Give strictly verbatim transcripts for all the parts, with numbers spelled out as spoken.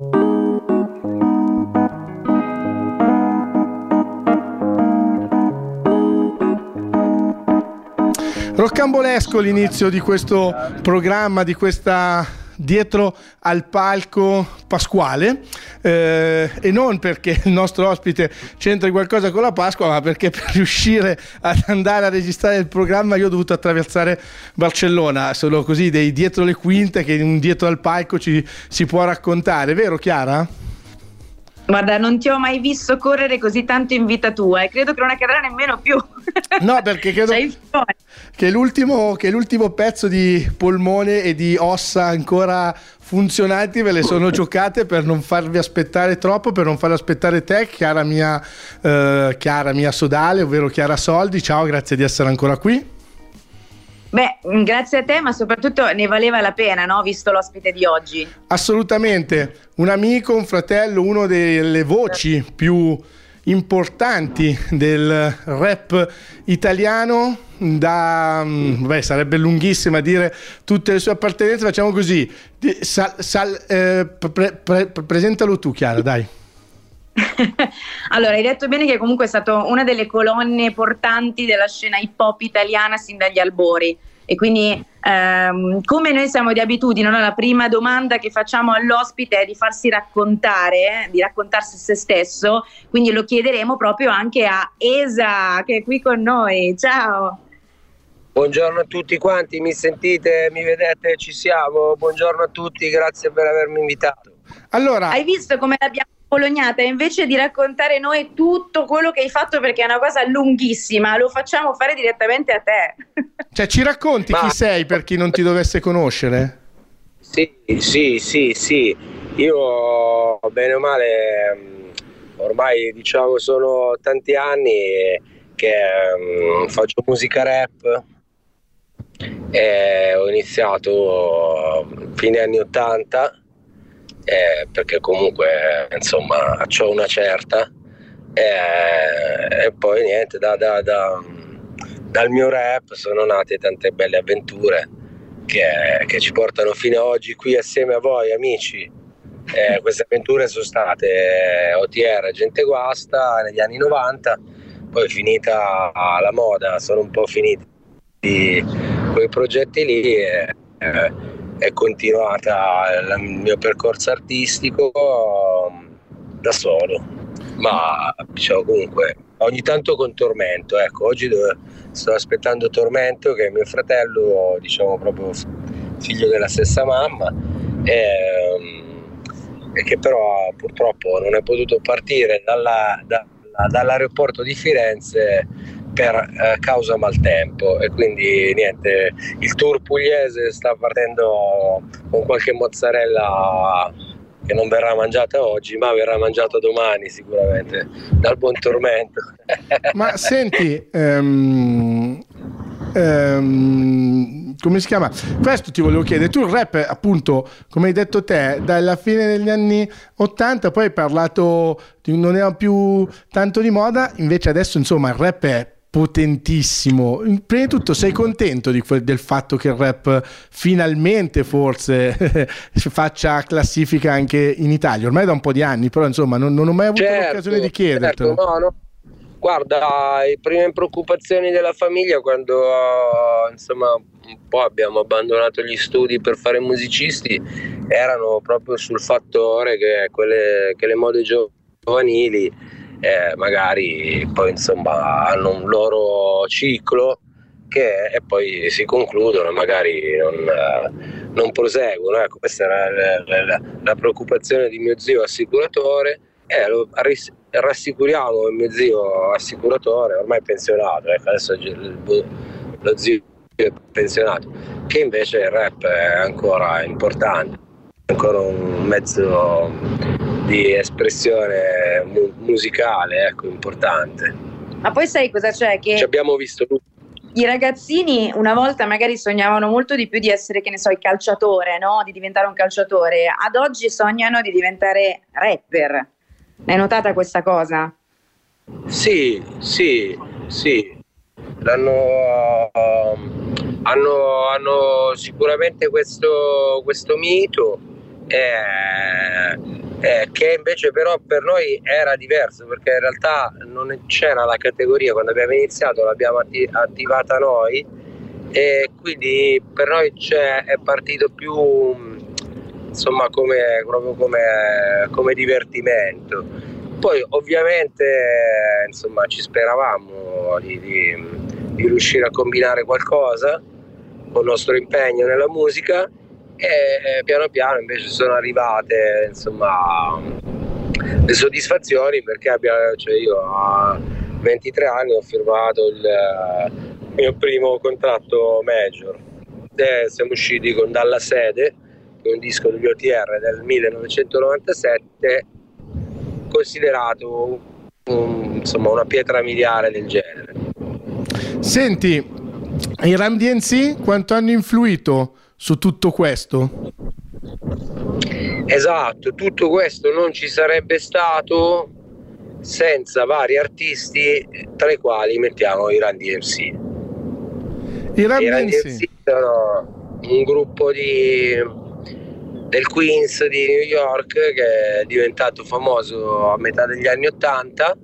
Roccambolesco l'inizio di questo programma, di questa dietro al palco pasquale, eh, e non perché il nostro ospite c'entri qualcosa con la Pasqua, ma perché per riuscire ad andare a registrare il programma io ho dovuto attraversare Barcellona. Sono così dei dietro le quinte che un dietro al palco ci si può raccontare, vero Chiara? Guarda, non ti ho mai visto correre così tanto in vita tua e credo che non accadrà nemmeno più. No, perché credo che l'ultimo, che l'ultimo pezzo di polmone e di ossa ancora funzionanti ve le sono giocate per non farvi aspettare troppo, per non far aspettare te, Chiara mia, eh, Chiara mia sodale, ovvero Chiara Soldi. Ciao, grazie di essere ancora qui. Beh, grazie a te, ma soprattutto ne valeva la pena, no? Visto l'ospite di oggi. Assolutamente, un amico, un fratello, uno delle voci più importanti del rap italiano, da beh, sarebbe lunghissima dire tutte le sue appartenenze, facciamo così, sal, sal, eh, pre, pre, presentalo tu Chiara, dai. Allora, hai detto bene che comunque è stato una delle colonne portanti della scena hip hop italiana sin dagli albori, e quindi ehm, come noi siamo di abitudine, no? La prima domanda che facciamo all'ospite è di farsi raccontare, eh? di raccontarsi se stesso, quindi lo chiederemo proprio anche a Esa, che è qui con noi. Ciao! Buongiorno a tutti quanti, mi sentite, mi vedete, ci siamo? Buongiorno a tutti, grazie per avermi invitato. Allora, hai visto come l'abbiamo bolognata? Invece di raccontare noi tutto quello che hai fatto, perché è una cosa lunghissima, lo facciamo fare direttamente a te. Cioè, ci racconti Ma... chi sei per chi non ti dovesse conoscere? Sì, sì, sì, sì. Io bene o male ormai diciamo sono tanti anni che um, faccio musica rap. E ho iniziato fine anni ottanta, eh, perché comunque insomma c'ho una certa, eh, e poi niente, da, da, da, dal mio rap sono nate tante belle avventure che, che ci portano fino ad oggi qui assieme a voi amici. Eh, queste avventure sono state O T R, Gente Guasta negli anni novanta, poi finita la moda sono un po' finiti quei progetti lì e eh, è continuata il mio percorso artistico da solo, ma diciamo comunque ogni tanto con Tormento. Ecco, oggi dove sto aspettando Tormento, che è mio fratello, diciamo proprio figlio della stessa mamma, e, e che però purtroppo non è potuto partire dalla, da, dall'aeroporto di Firenze per eh, causa maltempo, e quindi niente, il tour pugliese sta partendo con qualche mozzarella che non verrà mangiata oggi, ma verrà mangiata domani sicuramente dal buon Tormento. Ma senti, um, um, come si chiama? Questo ti volevo chiedere, tu il rap appunto, come hai detto te, dalla fine degli anni ottanta, poi hai parlato di non era più tanto di moda, invece adesso insomma il rap è potentissimo. Prima di tutto sei contento di quel, del fatto che il rap finalmente forse faccia classifica anche in Italia? Ormai da un po' di anni, però insomma non, non ho mai avuto certo, l'occasione di chiedertelo. Certo, no, no. Guarda, le prime preoccupazioni della famiglia quando insomma un po' abbiamo abbandonato gli studi per fare musicisti erano proprio sul fattore che, quelle, che le mode giovanili Eh, magari poi insomma hanno un loro ciclo che e poi si concludono, magari non, eh, non proseguono. Ecco, questa era la, la, la preoccupazione di mio zio assicuratore, e eh, lo rassicuriamo il mio zio assicuratore, ormai pensionato, ecco, adesso lo zio è pensionato, che invece il rap è ancora importante, è ancora un mezzo di espressione mu- musicale, ecco, importante. Ma poi sai cosa c'è? Che ci abbiamo visto tutti. I ragazzini una volta magari sognavano molto di più di essere, che ne so, il calciatore, no? Di diventare un calciatore. Ad oggi sognano di diventare rapper. L'hai notata questa cosa? Sì, sì, sì. L'hanno, uh, hanno, hanno sicuramente questo, questo mito. Eh, eh, che invece però per noi era diverso, perché in realtà non c'era la categoria quando abbiamo iniziato, l'abbiamo atti- attivata noi, e quindi per noi c'è, è partito più insomma come, proprio come, come divertimento. Poi ovviamente insomma ci speravamo di, di, di riuscire a combinare qualcosa con il nostro impegno nella musica, e piano piano invece sono arrivate insomma le soddisfazioni, perché abbiamo, cioè io a ventitré anni ho firmato il mio primo contratto major, e siamo usciti con Dalla Sede, che è un disco degli O T R del millenovecentonovantasette, considerato un, insomma una pietra miliare del genere. Senti, i Run D M C quanto hanno influito su tutto questo? Esatto, tutto questo non ci sarebbe stato senza vari artisti, tra i quali mettiamo i Run D M C. I Run I Run D D M M C C sono un gruppo di, del Queens di New York, che è diventato famoso a metà degli anni ottanta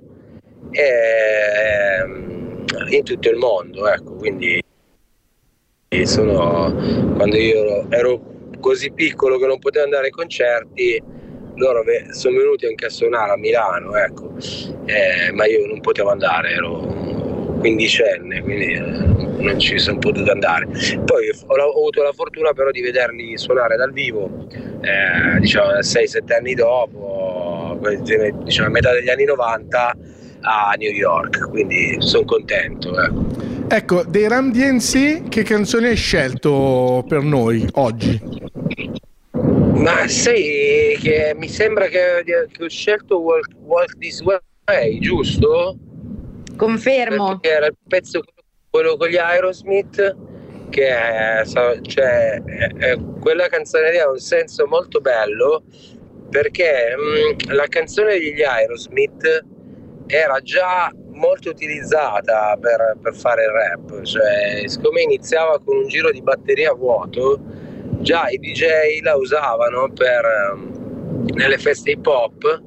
e in tutto il mondo, ecco, quindi sono, quando io ero così piccolo che non potevo andare ai concerti, loro sono venuti anche a suonare a Milano, ecco, eh, ma io non potevo andare, ero quindicenne, quindi eh, non ci sono potuto andare. Poi ho, ho avuto la fortuna però di vederli suonare dal vivo, eh, diciamo sei sette anni dopo, diciamo a metà degli anni novanta a New York, quindi sono contento, ecco. Ecco, dei Run D M C che canzone hai scelto per noi oggi? Ma sai che mi sembra che, che ho scelto Walk, Walk This Way, giusto? Confermo. Perché era il pezzo quello con gli Aerosmith, che è, cioè, è, è, quella canzone lì ha un senso molto bello, perché mh, la canzone degli Aerosmith era già molto utilizzata per, per fare il rap, cioè siccome iniziava con un giro di batteria vuoto, già i D J la usavano per nelle feste hip hop,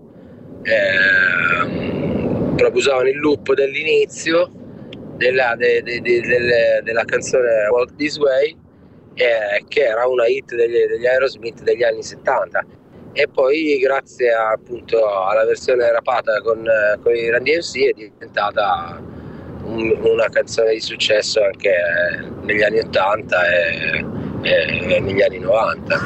eh, proprio usavano il loop dell'inizio della, de, de, de, de, della canzone Walk This Way, eh, che era una hit degli, degli Aerosmith degli anni settanta. E poi grazie a, appunto alla versione rapata con, con i Run D M C è diventata un, una canzone di successo anche negli anni ottanta e, e negli anni novanta.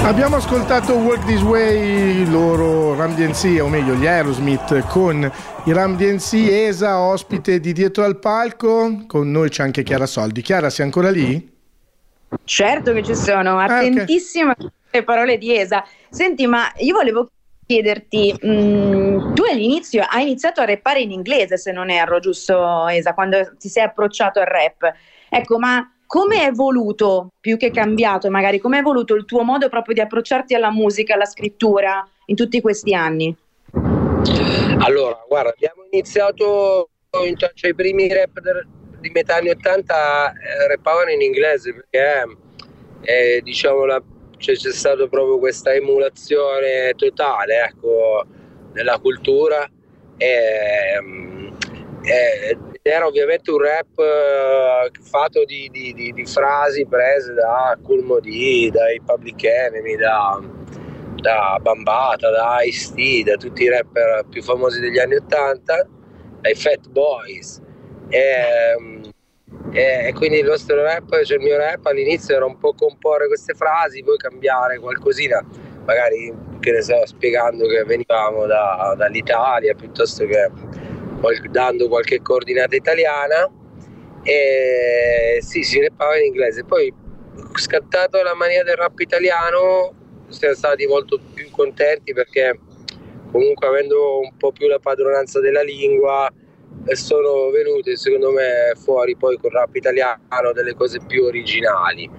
Abbiamo ascoltato Walk This Way, loro Run D M C, o meglio gli Aerosmith, con i Run D M C. Esa, ospite di Dietro al Palco, con noi c'è anche Chiara Soldi. Chiara, sei ancora lì? Certo che ci sono, attentissima alle ah, okay. parole di Esa. Senti, ma io volevo chiederti, mh, tu all'inizio hai iniziato a rappare in inglese, se non erro, giusto Esa, quando ti sei approcciato al rap. Ecco, ma come è evoluto, più che cambiato magari, come è evoluto il tuo modo proprio di approcciarti alla musica, alla scrittura in tutti questi anni? Allora, guarda, abbiamo iniziato, cioè i primi rap di metà anni ottanta eh, rappavano in inglese perché eh, diciamo la, cioè, c'è stata proprio questa emulazione totale, ecco, nella cultura e, e, era ovviamente un rap eh, fatto di, di, di, di frasi prese da Kool Moe Dee, dai Public Enemy, da, da Bambata, da Ice-T, da tutti i rapper più famosi degli anni ottanta, dai Fat Boys. E, e quindi il nostro rap, cioè il mio rap all'inizio era un po' comporre queste frasi, poi cambiare qualcosina, magari, che ne so, spiegando che venivamo da, dall'Italia piuttosto che dando qualche coordinata italiana. E sì, si rappava in inglese. Poi, scattato la mania del rap italiano, siamo stati molto più contenti perché comunque, avendo un po' più la padronanza della lingua, sono venute secondo me fuori poi col rap italiano delle cose più originali.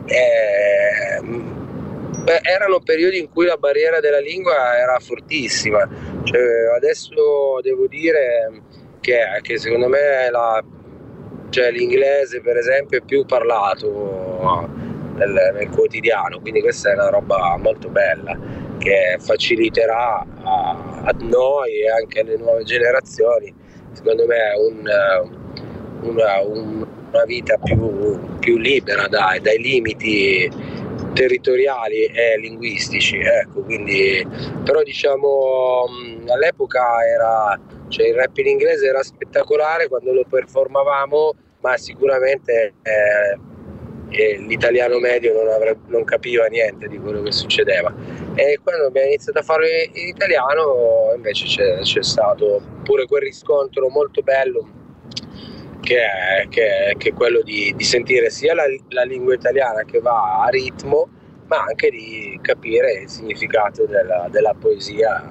E, beh, erano periodi in cui la barriera della lingua era fortissima, cioè, adesso devo dire che, che secondo me la, cioè, l'inglese per esempio è più parlato nel, nel quotidiano, quindi questa è una roba molto bella che faciliterà a, a noi e anche alle nuove generazioni, secondo me, un, una, un, una vita più, più libera dai, dai limiti territoriali e linguistici, ecco. Quindi, però diciamo all'epoca era, cioè, il rap in inglese era spettacolare quando lo performavamo, ma sicuramente eh, eh, l'italiano medio non, avrebbe, non capiva niente di quello che succedeva. E quando abbiamo iniziato a fare in italiano invece c'è, c'è stato pure quel riscontro molto bello che è, che è, che è quello di, di sentire sia la, la lingua italiana che va a ritmo, ma anche di capire il significato della, della poesia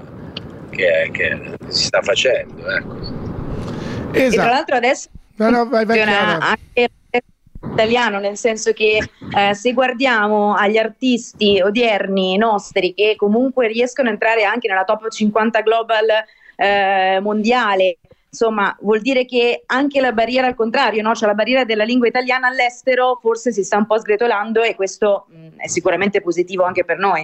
che, che si sta facendo, ecco. Esatto. E tra l'altro adesso no, no, vai, vai, anche italiano, nel senso che eh, se guardiamo agli artisti odierni nostri che comunque riescono a entrare anche nella top cinquanta global eh, mondiale, insomma vuol dire che anche la barriera al contrario, no? Cioè la barriera della lingua italiana all'estero forse si sta un po' sgretolando e questo mh, è sicuramente positivo anche per noi.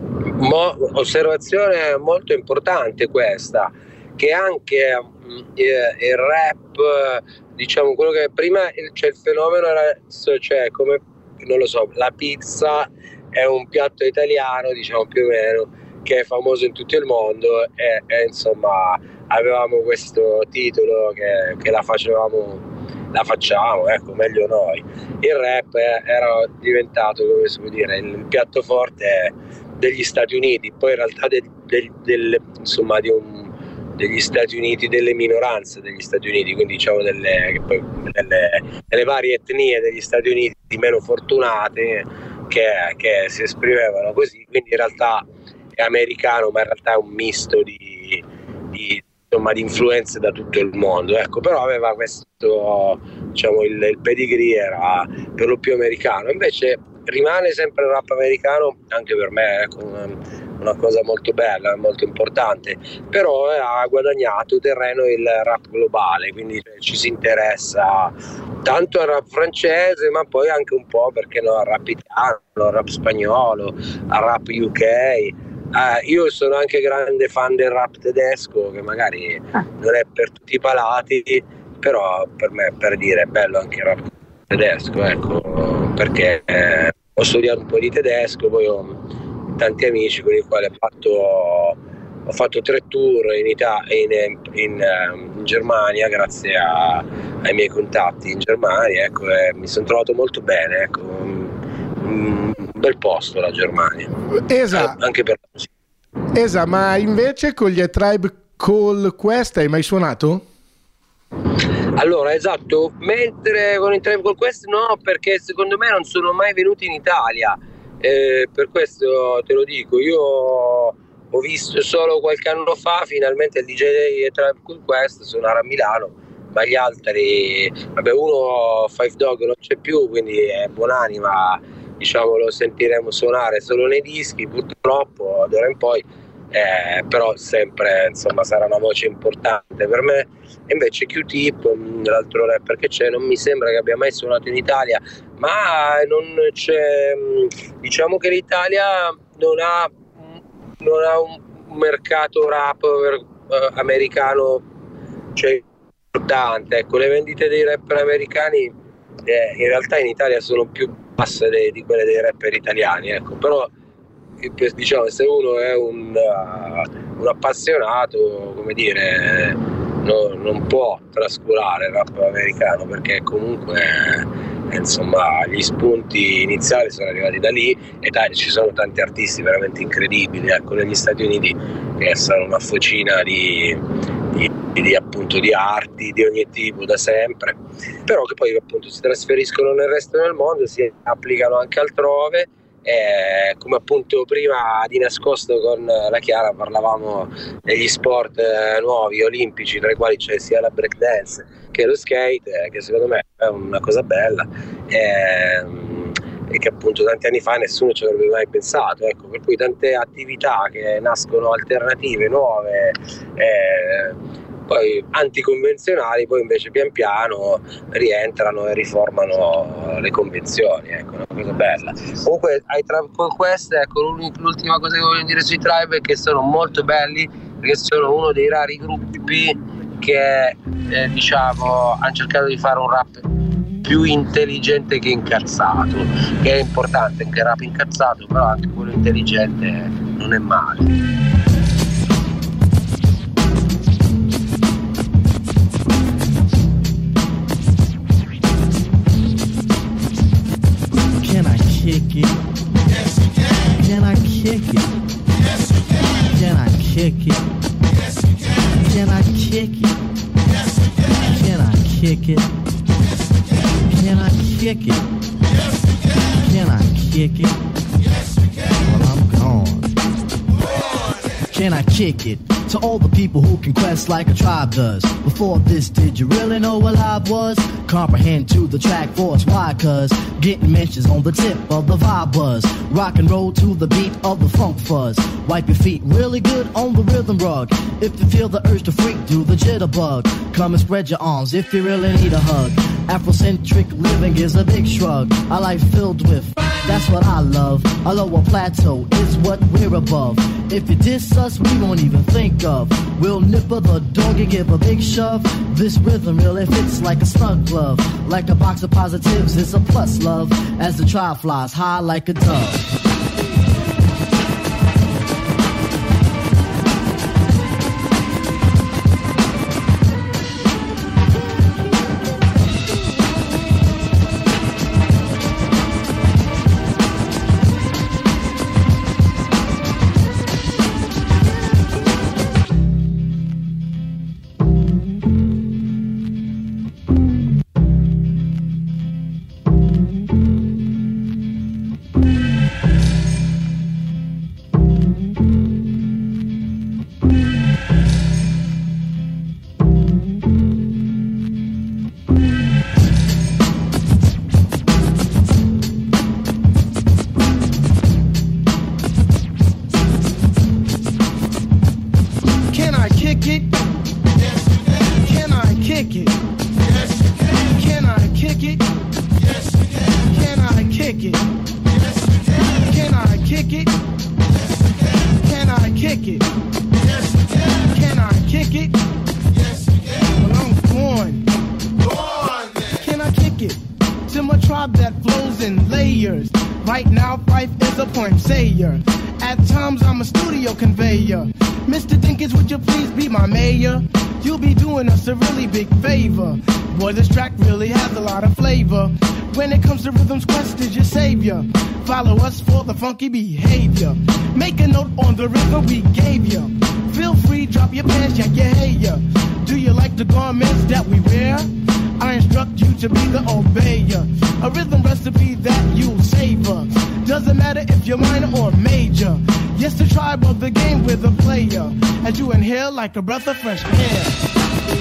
Mo, osservazione molto importante questa, che anche mh, il rap, diciamo, quello che prima, cioè il fenomeno era, cioè come, non lo so, la pizza è un piatto italiano, diciamo più o meno, che è famoso in tutto il mondo e, e insomma avevamo questo titolo che, che la facevamo, la facciamo, ecco, meglio noi. Il rap era diventato, come si può dire, il piatto forte degli Stati Uniti, poi in realtà de, de, de, insomma di un degli Stati Uniti, delle minoranze degli Stati Uniti, quindi diciamo delle, delle, delle varie etnie degli Stati Uniti meno fortunate che, che si esprimevano così, quindi in realtà è americano, ma in realtà è un misto di, di, insomma, di influenze da tutto il mondo, ecco. Però aveva questo, diciamo, il, il pedigree era per lo più americano, invece rimane sempre il rap americano, anche per me, ecco, una, una cosa molto bella, molto importante, però ha guadagnato terreno il rap globale, quindi ci si interessa tanto al rap francese, ma poi anche un po', perché no, al rap italiano, al rap spagnolo, al rap U K. Uh, io sono anche grande fan del rap tedesco, che magari non è per tutti i palati, però per me, per dire, è bello anche il rap tedesco, ecco, perché eh, ho studiato un po' di tedesco, poi ho tanti amici con i quali ho fatto, ho fatto tre tour in, Italia, in, in, in Germania, grazie a, ai miei contatti in Germania, ecco, e mi sono trovato molto bene, ecco. un bel posto la Germania. Esatto. Eh, anche per la musica. Esatto, ma invece con gli A Tribe Called Quest hai mai suonato? Allora, esatto, mentre con il Tribe Called Quest no, perché secondo me non sono mai venuti in Italia, eh, per questo te lo dico. Io ho visto solo qualche anno fa finalmente il D J dei Tribe Called Quest suonare a Milano, ma gli altri, vabbè, uno Five Dog non c'è più, quindi è buonanima, diciamo, lo sentiremo suonare solo nei dischi purtroppo d'ora in poi, eh, però sempre, insomma, sarà una voce importante per me. E invece Q-Tip, l'altro rapper che c'è, non mi sembra che abbia mai suonato in Italia, ma non c'è, diciamo che l'Italia non ha, non ha un mercato rap eh, americano, cioè, importante. Ecco, le vendite dei rapper americani eh, in realtà in Italia sono più basse de, di quelle dei rapper italiani, ecco. Però diciamo, se uno è un, uh, un appassionato, come dire, no, non può trascurare il rap americano, perché comunque eh, insomma gli spunti iniziali sono arrivati da lì, e dai, ci sono tanti artisti veramente incredibili, ecco, negli Stati Uniti, che sono una focina di, di, di appunto di arti di ogni tipo da sempre, però che poi appunto si trasferiscono nel resto del mondo, si applicano anche altrove. Eh, come appunto prima di nascosto con la Chiara parlavamo degli sport eh, nuovi olimpici, tra i quali c'è sia la breakdance che lo skate, eh, che secondo me è una cosa bella, eh, e che appunto tanti anni fa nessuno ci avrebbe mai pensato, ecco, per cui tante attività che nascono alternative, nuove, eh, poi anticonvenzionali, poi invece pian piano rientrano e riformano le convenzioni, ecco, una cosa bella. Comunque ai Tribe Called Quest, ecco, l'ultima cosa che voglio dire sui Tribe è che sono molto belli, perché sono uno dei rari gruppi che eh, diciamo hanno cercato di fare un rap più intelligente che incazzato, che è importante anche il rap incazzato, però anche quello intelligente non è male. Kick it? Yes, you can. Can I kick it? Yes, you can. Can I kick it? Yes, you can. Can I kick it? Yes, you can. Can I kick it? Yes, you can. Can I kick it? Yes, you can. Can I kick it? Yes, you can. Well, I'm gone. Can I kick it? To all the people who can quest like a tribe does. Before this, did you really know what live was? Comprehend to the track force, why? Cause getting mentions on the tip of the vibe buzz. Rock and roll to the beat of the funk fuzz. Wipe your feet really good on the rhythm rug. If you feel the urge to freak, do the jitterbug. Come and spread your arms if you really need a hug. Afrocentric living is a big shrug. A life filled with, that's what I love. A lower plateau is what we're above. If you diss us, we won't even think of. We'll nipper the dog and give a big shove. This rhythm really fits like a snug glove. Like a box of positives, it's a plus love. As the tribe flies high like a dove. follow us for the funky behavior. Make a note on the rhythm we gave you. Feel free, drop your pants, yeah, yeah, hey, yeah. Do you like the garments that we wear? I instruct you to be the obeyer. A rhythm recipe that you'll savor. Doesn't matter if you're minor or major. Yes, the tribe of the game with a player. As you inhale like a breath of fresh air.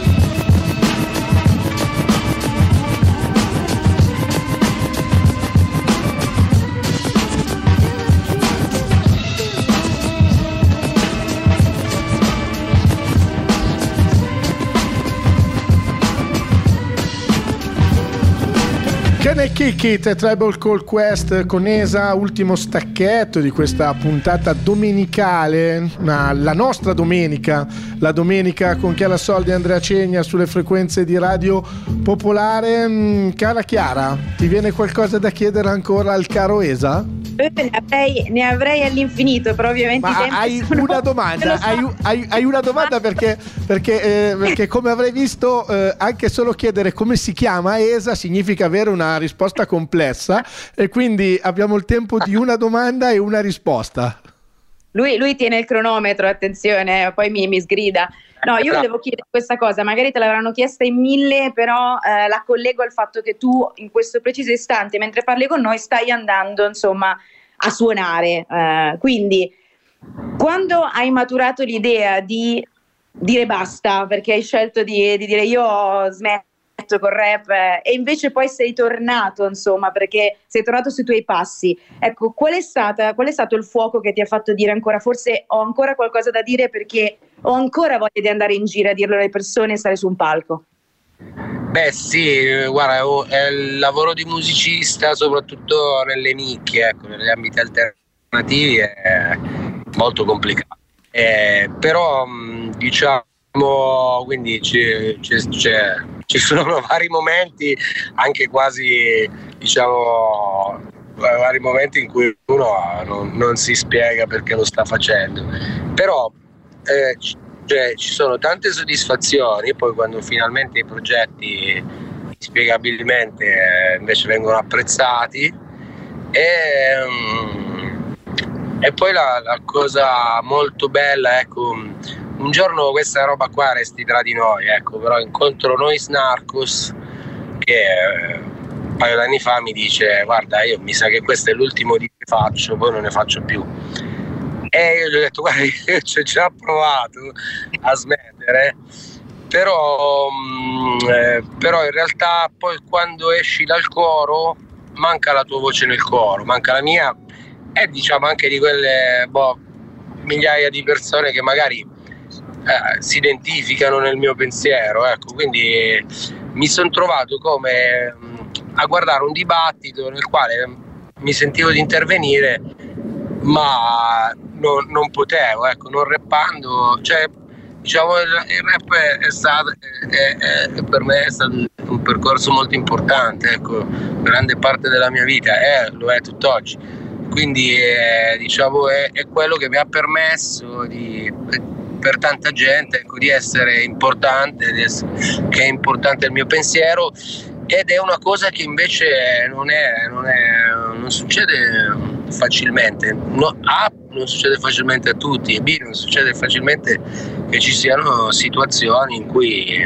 Can I Kick It, Tribal Call Quest con Esa, ultimo stacchetto di questa puntata domenicale, ma la nostra domenica, la domenica con Chiara Soldi e Andrea Cegna sulle frequenze di Radio Popolare. Cara Chiara, ti viene qualcosa da chiedere ancora al caro Esa? Ne avrei, ne avrei all'infinito, però ovviamente ma i tempi hai sono... una domanda, so. hai, hai, hai una domanda perché, perché, eh, perché come avrai visto eh, anche solo chiedere come si chiama Esa significa avere una risposta complessa, e quindi abbiamo il tempo di una domanda e una risposta. Lui, lui tiene il cronometro, attenzione, poi mi, mi sgrida. No, io volevo chiedere questa cosa, magari te l'avranno chiesta in mille, però eh, la collego al fatto che tu in questo preciso istante, mentre parli con noi, stai andando insomma a suonare. Eh, quindi, quando hai maturato l'idea di dire basta, perché hai scelto di, di dire io ho smetto col rap, eh, e invece poi sei tornato, insomma, perché sei tornato sui tuoi passi. Ecco, qual è stata, qual è stato il fuoco che ti ha fatto dire ancora, forse ho ancora qualcosa da dire perché ho ancora voglia di andare in giro a dirlo alle persone e stare su un palco? Beh sì, guarda, è il lavoro di musicista, soprattutto nelle nicchie, ecco, negli ambiti alternativi è molto complicato. Eh, però diciamo, quindi c'è, c'è, c'è, ci sono vari momenti, anche quasi, diciamo, vari momenti in cui uno non, non si spiega perché lo sta facendo. Però eh, cioè, ci sono tante soddisfazioni, poi quando finalmente i progetti inspiegabilmente eh, invece vengono apprezzati, e, um, e poi la, la cosa molto bella, ecco, un giorno questa roba qua resti tra di noi, ecco, però incontro Noise Narcos che eh, un paio d'anni fa mi dice: guarda, io mi sa che questo è l'ultimo di che faccio, poi non ne faccio più. E io gli ho detto: guarda, io ci ho già provato a smettere, però, mh, eh, però in realtà poi quando esci dal coro manca la tua voce nel coro, manca la mia, e diciamo anche di quelle boh, migliaia di persone che magari eh, si identificano nel mio pensiero, ecco. Quindi mi sono trovato come mh, a guardare un dibattito nel quale mi sentivo di intervenire, ma non, non potevo, ecco, non rappando, cioè diciamo il, il rap è, è stato è, è, è per me è stato un percorso molto importante, ecco, grande parte della mia vita, è, lo è tutt'oggi, quindi è, diciamo è, è quello che mi ha permesso di, per tanta gente, ecco, di essere importante, di essere, che è importante il mio pensiero, ed è una cosa che invece non è, non, è, non succede facilmente. No, A, non succede facilmente a tutti, e B, non succede facilmente che ci siano situazioni in cui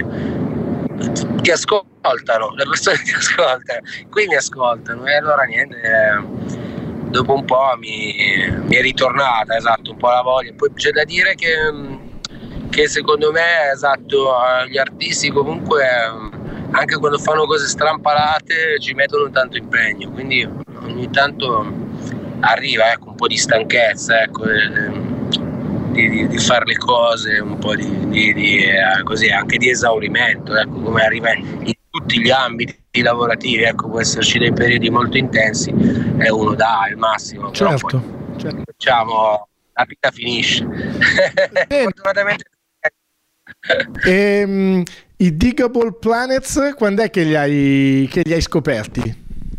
ti ascoltano, le persone ti ascoltano, qui mi ascoltano, e allora niente, dopo un po' mi, mi è ritornata, esatto, un po' la voglia. Poi c'è da dire che, che secondo me, esatto, gli artisti comunque anche quando fanno cose strampalate ci mettono tanto impegno, quindi ogni tanto arriva, ecco, un po' di stanchezza, ecco, di, di, di fare le cose, un po' di, di, di eh, così, anche di esaurimento, ecco, come arriva in tutti gli ambiti lavorativi, ecco, può esserci dei periodi molto intensi e uno dà il massimo, certo, però poi, certo. diciamo, la vita finisce. Fortunatamente. ehm, I Digable Planets, quando è che li hai, che li hai scoperti?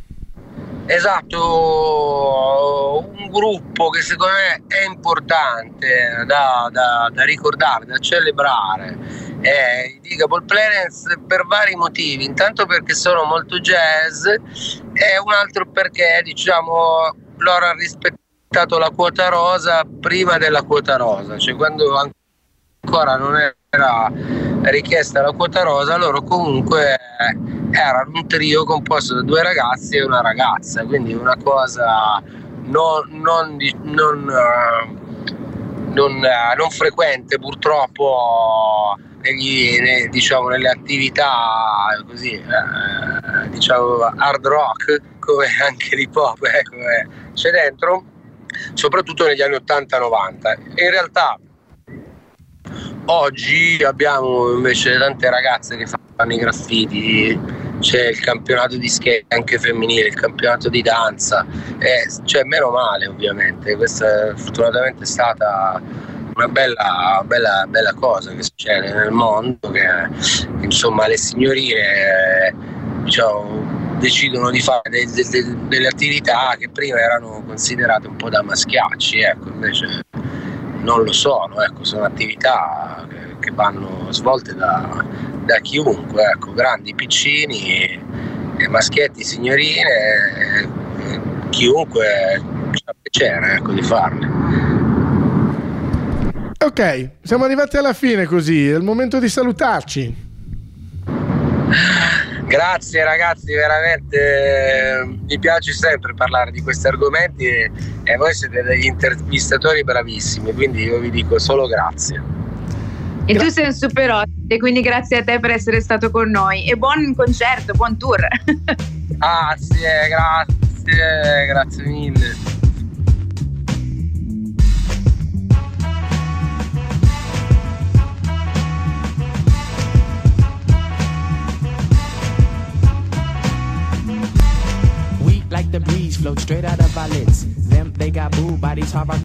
Esatto, un gruppo che secondo me è importante da, da, da ricordare, da celebrare, è i Digable Planets, per vari motivi. Intanto perché sono molto jazz, e un altro perché, diciamo, loro hanno rispettato la quota rosa prima della quota rosa, cioè quando ancora non era richiesta la quota rosa, loro comunque erano un trio composto da due ragazzi e una ragazza, quindi una cosa non, non, non, non, non frequente purtroppo negli, nei, diciamo, nelle attività così eh, diciamo hard rock, come anche l'hip hop, eh, come c'è dentro, soprattutto negli anni ottanta novanta. In realtà oggi abbiamo invece tante ragazze che fanno i graffiti, c'è il campionato di skate anche femminile, il campionato di danza, e cioè meno male ovviamente, questa fortunatamente è stata una bella, bella, bella cosa che succede nel mondo, che insomma le signorine diciamo, decidono di fare de, de, de, delle attività che prima erano considerate un po' da maschiacci, ecco, invece non lo sono, ecco, sono attività che, che vanno svolte da, da chiunque, ecco, grandi, piccini, maschietti, signorine, e, e chiunque ha piacere, ecco, di farle. Ok, siamo arrivati alla fine così, è il momento di salutarci. Grazie ragazzi, veramente mi piace sempre parlare di questi argomenti e, e voi siete degli intervistatori bravissimi, quindi io vi dico solo grazie. E Gra- tu sei un super ospite, quindi grazie a te per essere stato con noi e buon concerto, buon tour. Grazie, grazie, grazie mille. Like the breeze float straight out of our lids. Them, they got booed by these hard rock